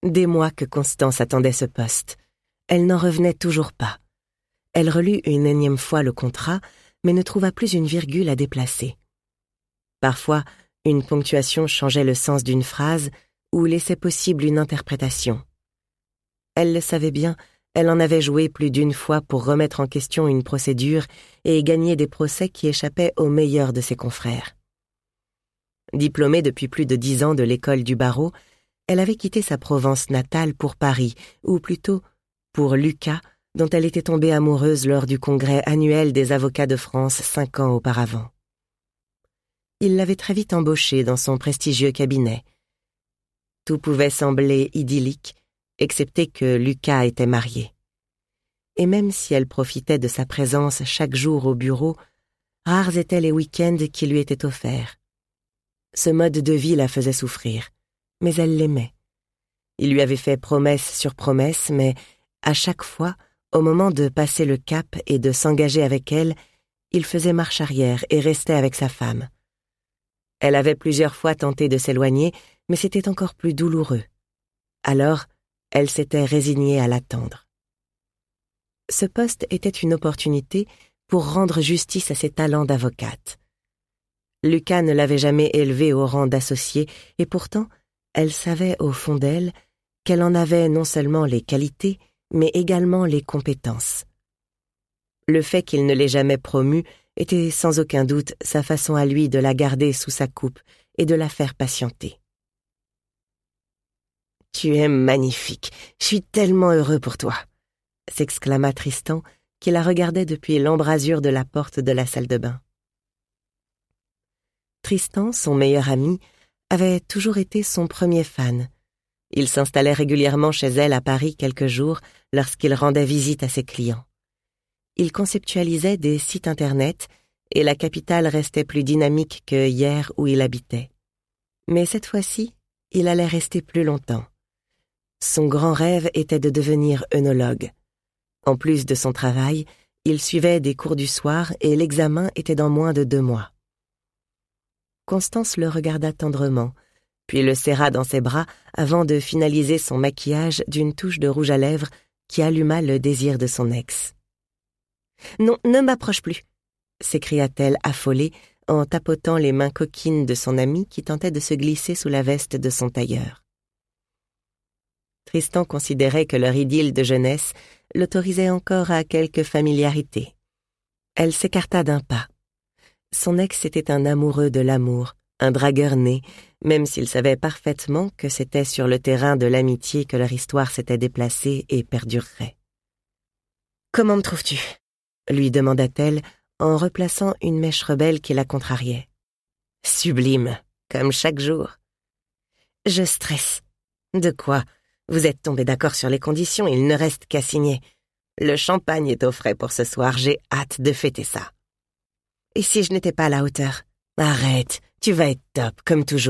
Des mois que Constance attendait ce poste. Elle n'en revenait toujours pas. Elle relut une énième fois le contrat, mais ne trouva plus une virgule à déplacer. Parfois, une ponctuation changeait le sens d'une phrase ou laissait possible une interprétation. Elle le savait bien, elle en avait joué plus d'une fois pour remettre en question une procédure et gagner des procès qui échappaient aux meilleurs de ses confrères. Diplômée depuis plus de 10 ans de l'école du barreau, elle avait quitté sa Provence natale pour Paris, ou plutôt pour Lucas, dont elle était tombée amoureuse lors du congrès annuel des avocats de France 5 ans auparavant. Il l'avait très vite embauchée dans son prestigieux cabinet. Tout pouvait sembler idyllique, excepté que Lucas était marié. Et même si elle profitait de sa présence chaque jour au bureau, rares étaient les week-ends qui lui étaient offerts. Ce mode de vie la faisait souffrir, mais elle l'aimait. Il lui avait fait promesse sur promesse, mais à chaque fois, au moment de passer le cap et de s'engager avec elle, il faisait marche arrière et restait avec sa femme. Elle avait plusieurs fois tenté de s'éloigner, mais c'était encore plus douloureux. Alors, elle s'était résignée à l'attendre. Ce poste était une opportunité pour rendre justice à ses talents d'avocate. Lucas ne l'avait jamais élevée au rang d'associée, et pourtant, elle savait au fond d'elle qu'elle en avait non seulement les qualités, mais également les compétences. Le fait qu'il ne l'ait jamais promue était sans aucun doute sa façon à lui de la garder sous sa coupe et de la faire patienter. « Tu es magnifique, je suis tellement heureux pour toi !» s'exclama Tristan, qui la regardait depuis l'embrasure de la porte de la salle de bain. Tristan, son meilleur ami, avait toujours été son premier fan. Il s'installait régulièrement chez elle à Paris quelques jours lorsqu'il rendait visite à ses clients. Il conceptualisait des sites internet et la capitale restait plus dynamique que hier où il habitait. Mais cette fois-ci, il allait rester plus longtemps. Son grand rêve était de devenir œnologue. En plus de son travail, il suivait des cours du soir et l'examen était dans moins de 2 mois. Constance le regarda tendrement, puis le serra dans ses bras avant de finaliser son maquillage d'une touche de rouge à lèvres qui alluma le désir de son ex. « Non, ne m'approche plus !» s'écria-t-elle affolée en tapotant les mains coquines de son ami qui tentait de se glisser sous la veste de son tailleur. Tristan considérait que leur idylle de jeunesse l'autorisait encore à quelque familiarité. Elle s'écarta d'un pas. Son ex était un amoureux de l'amour, un dragueur né, même s'il savait parfaitement que c'était sur le terrain de l'amitié que leur histoire s'était déplacée et perdurerait. « Comment me trouves-tu » lui demanda-t-elle en replaçant une mèche rebelle qui la contrariait. « Sublime, comme chaque jour. »« Je stresse. »« De quoi ? Vous êtes tombés d'accord sur les conditions, il ne reste qu'à signer. Le champagne est au frais pour ce soir, j'ai hâte de fêter ça. » « Et si je n'étais pas à la hauteur ? Arrête, tu vas être top, comme toujours. »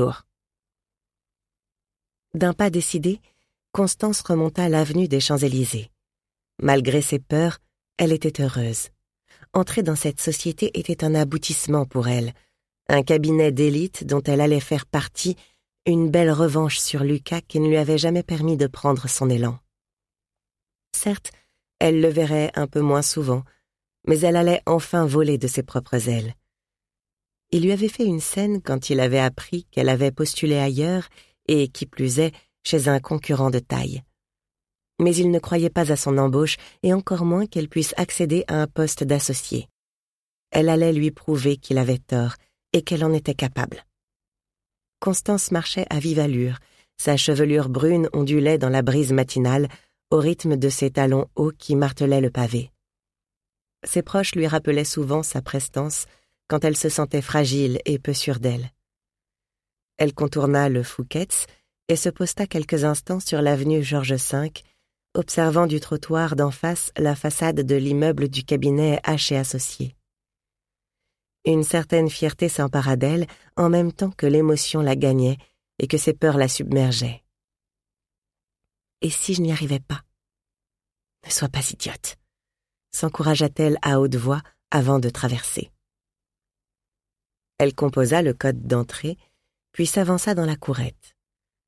D'un pas décidé, Constance remonta l'avenue des Champs-Élysées. Malgré ses peurs, elle était heureuse. Entrer dans cette société était un aboutissement pour elle, un cabinet d'élite dont elle allait faire partie, une belle revanche sur Lucas qui ne lui avait jamais permis de prendre son élan. Certes, elle le verrait un peu moins souvent, mais elle allait enfin voler de ses propres ailes. Il lui avait fait une scène quand il avait appris qu'elle avait postulé ailleurs et, qui plus est, chez un concurrent de taille. Mais il ne croyait pas à son embauche et encore moins qu'elle puisse accéder à un poste d'associé. Elle allait lui prouver qu'il avait tort et qu'elle en était capable. Constance marchait à vive allure, sa chevelure brune ondulait dans la brise matinale au rythme de ses talons hauts qui martelaient le pavé. Ses proches lui rappelaient souvent sa prestance quand elle se sentait fragile et peu sûre d'elle. Elle contourna le Fouquet's et se posta quelques instants sur l'avenue Georges V, observant du trottoir d'en face la façade de l'immeuble du cabinet H & Associés. Une certaine fierté s'empara d'elle en même temps que l'émotion la gagnait et que ses peurs la submergeaient. Et si je n'y arrivais pas ? Ne sois pas idiote, s'encouragea-t-elle à haute voix avant de traverser. Elle composa le code d'entrée, puis s'avança dans la courette.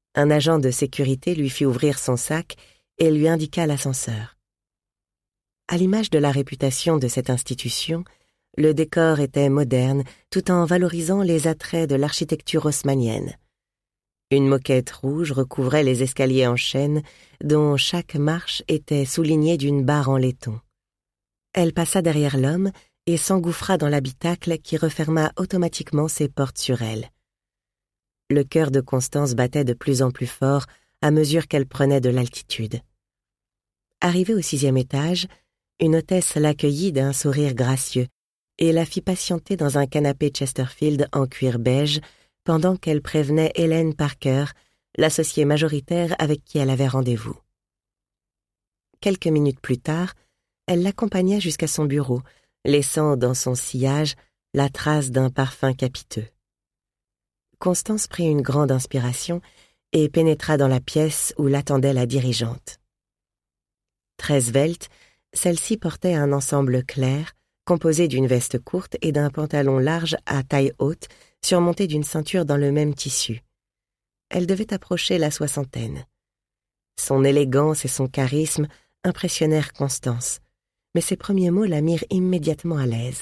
Un agent de sécurité lui fit ouvrir son sac et lui indiqua l'ascenseur. À l'image de la réputation de cette institution, le décor était moderne tout en valorisant les attraits de l'architecture haussmannienne. Une moquette rouge recouvrait les escaliers en chêne, dont chaque marche était soulignée d'une barre en laiton. Elle passa derrière l'homme et s'engouffra dans l'habitacle qui referma automatiquement ses portes sur elle. Le cœur de Constance battait de plus en plus fort à mesure qu'elle prenait de l'altitude. Arrivée au 6e étage, une hôtesse l'accueillit d'un sourire gracieux et la fit patienter dans un canapé Chesterfield en cuir beige pendant qu'elle prévenait Hélène Parker, l'associée majoritaire avec qui elle avait rendez-vous. Quelques minutes plus tard, elle l'accompagna jusqu'à son bureau, laissant dans son sillage la trace d'un parfum capiteux. Constance prit une grande inspiration et pénétra dans la pièce où l'attendait la dirigeante. Très svelte, celle-ci portait un ensemble clair, composé d'une veste courte et d'un pantalon large à taille haute, surmonté d'une ceinture dans le même tissu. Elle devait approcher la soixantaine. Son élégance et son charisme impressionnèrent Constance, mais ses premiers mots la mirent immédiatement à l'aise.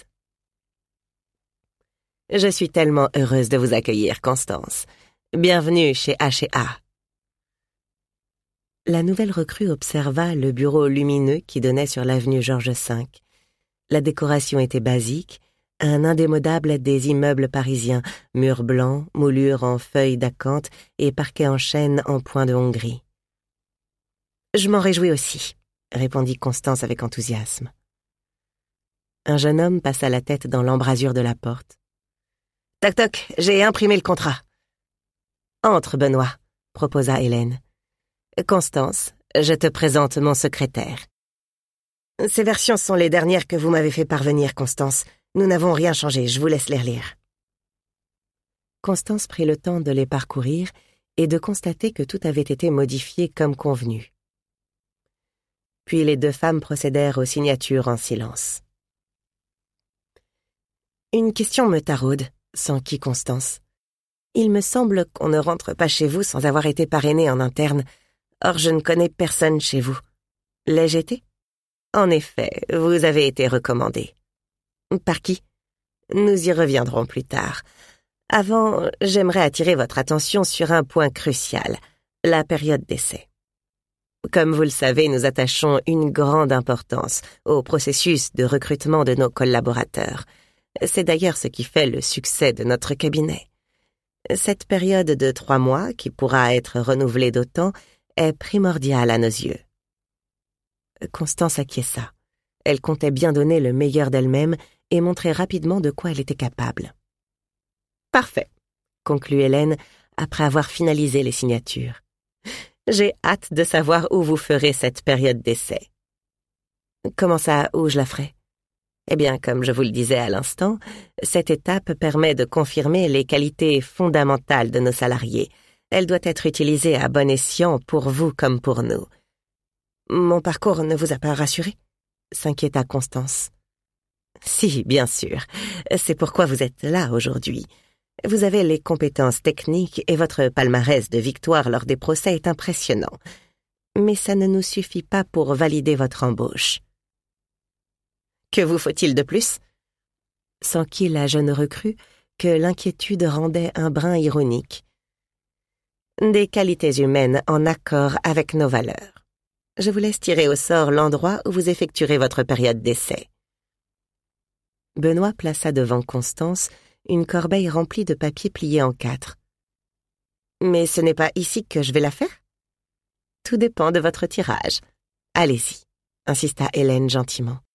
« Je suis tellement heureuse de vous accueillir, Constance. Bienvenue chez H&A. » La nouvelle recrue observa le bureau lumineux qui donnait sur l'avenue Georges V. La décoration était basique, un indémodable des immeubles parisiens, murs blancs, moulures en feuilles d'acanthe et parquets en chêne en point de Hongrie. « Je m'en réjouis aussi, » répondit Constance avec enthousiasme. Un jeune homme passa la tête dans l'embrasure de la porte. « Toc toc, j'ai imprimé le contrat. »« Entre, Benoît, » proposa Hélène. « Constance, je te présente mon secrétaire. » « Ces versions sont les dernières que vous m'avez fait parvenir, Constance. Nous n'avons rien changé, je vous laisse les relire. » Constance prit le temps de les parcourir et de constater que tout avait été modifié comme convenu. Puis les deux femmes procédèrent aux signatures en silence. « Une question me taraude, » s'enquit Constance. « Il me semble qu'on ne rentre pas chez vous sans avoir été parrainé en interne. Or, je ne connais personne chez vous. L'ai-je été ? En effet, vous avez été recommandé. Par qui ? Nous y reviendrons plus tard. Avant, j'aimerais attirer votre attention sur un point crucial, la période d'essai. Comme vous le savez, nous attachons une grande importance au processus de recrutement de nos collaborateurs. C'est d'ailleurs ce qui fait le succès de notre cabinet. Cette période de 3 mois, qui pourra être renouvelée d'autant, est primordiale à nos yeux. Constance acquiesça. Elle comptait bien donner le meilleur d'elle-même et montrer rapidement de quoi elle était capable. « Parfait », conclut Hélène après avoir finalisé les signatures. « J'ai hâte de savoir où vous ferez cette période d'essai. »« Comment ça, où je la ferai ? » Eh bien, comme je vous le disais à l'instant, cette étape permet de confirmer les qualités fondamentales de nos salariés. Elle doit être utilisée à bon escient pour vous comme pour nous. « Mon parcours ne vous a pas rassuré ?» s'inquiéta Constance. « Si, bien sûr. C'est pourquoi vous êtes là aujourd'hui. Vous avez les compétences techniques et votre palmarès de victoire lors des procès est impressionnant. Mais ça ne nous suffit pas pour valider votre embauche. » « Que vous faut-il de plus ?» s'enquit la jeune recrue que l'inquiétude rendait un brin ironique. « Des qualités humaines en accord avec nos valeurs. Je vous laisse tirer au sort l'endroit où vous effectuerez votre période d'essai. » Benoît plaça devant Constance une corbeille remplie de papiers pliés en 4. « Mais ce n'est pas ici que je vais la faire ? » « Tout dépend de votre tirage. Allez-y, » insista Hélène gentiment.